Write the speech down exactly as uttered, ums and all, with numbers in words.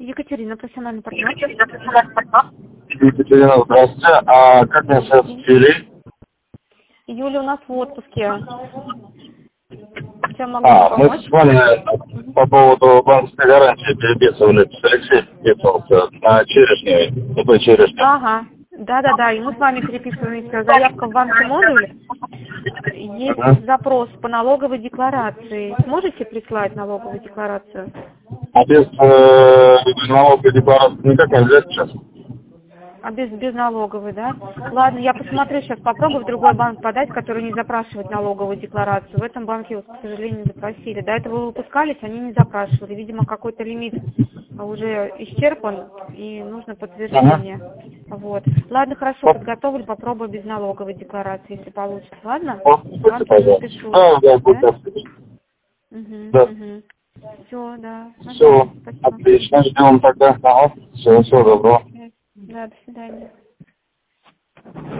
Екатерина, профессиональный партнер. Екатерина, здравствуйте. А как мне сейчас с Юлей? Юля у нас в отпуске. Чем могу А, мы помочь? с вами по поводу банковской гарантии переписывали с Алексеем переписывался на черешневой, такой черешневой. Ага. Да-да-да, и мы с вами переписываемся. Заявка в банке модуль. Есть Ага. запрос по налоговой декларации. Сможете прислать налоговую декларацию? А без э, налоговой декларации никак нельзя сейчас? А без, без налоговой, да? Ладно, я посмотрю, сейчас попробую в другой банк подать, который не запрашивает налоговую декларацию. В этом банке, вот, к сожалению, не запросили. До этого вы выпускались, они не запрашивали. Видимо, какой-то лимит уже исчерпан, и нужно подтверждение. Ага. Вот. Ладно, хорошо, подготовлю, попробую без налоговой декларации, если получится. Ладно? О, Вам тоже напишу. Да, да, будет Да? отлично. Угу, Да. угу. Все, да. Все, Ага, спасибо. отлично, ждем тогда. Ага. Все, всего доброго. Да, до свидания.